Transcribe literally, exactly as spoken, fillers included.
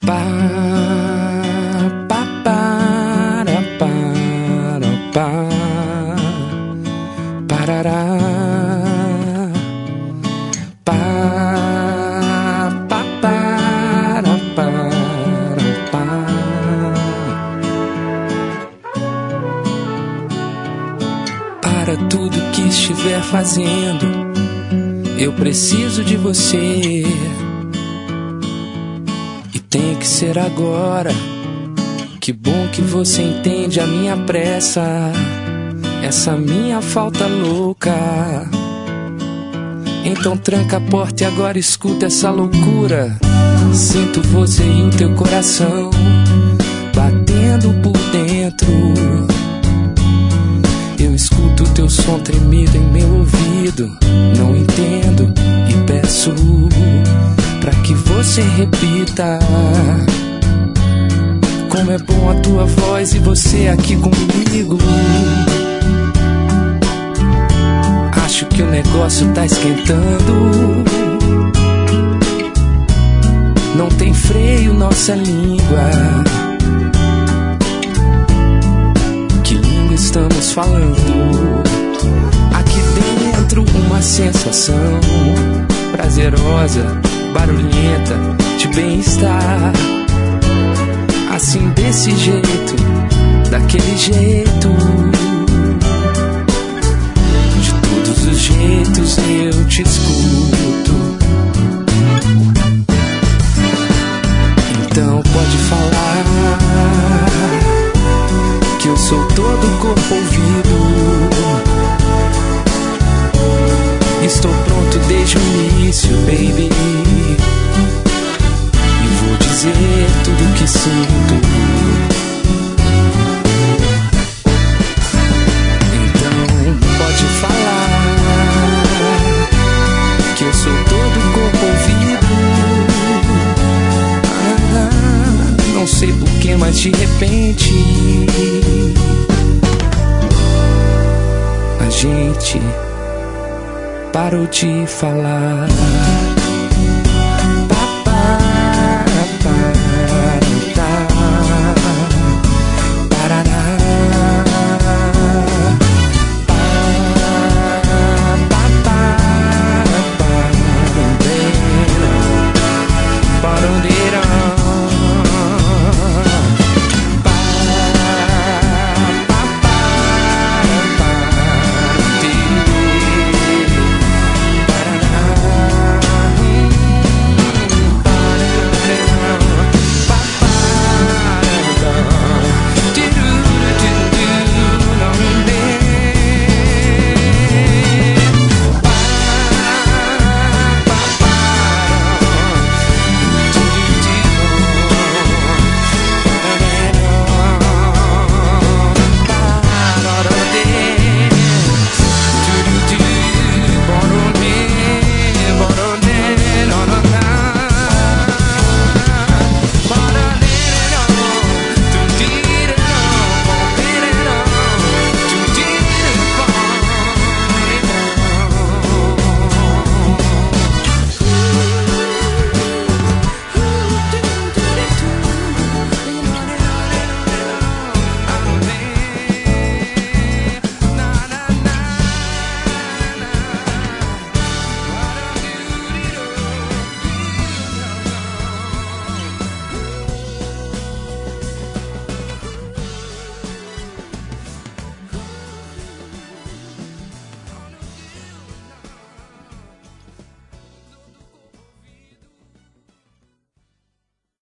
Pá, pá, para, para, pá, parará. Pá, pá, para, para, pá. Para tudo que estiver fazendo, eu preciso de você. Tem que ser agora. Que bom que você entende a minha pressa, essa minha falta louca. Então tranca a porta e agora escuta essa loucura. Sinto você e o teu coração batendo por dentro. Eu escuto o teu som tremido em meu ouvido. Não entendo e peço pra que você repita. Como é bom a tua voz e você aqui comigo. Acho que o negócio tá esquentando. Não tem freio nossa língua. Que língua estamos falando? Aqui dentro uma sensação prazerosa, barulhenta, de bem-estar. Assim desse jeito, daquele jeito. De todos os jeitos eu te escuto. Então pode falar que eu sou todo corpo ouvido. Estou pronto desde o início, baby. E vou dizer tudo que sinto. Então pode falar que eu sou todo corpo ouvido. Ah, não sei porquê, mas de repente a gente parou de falar.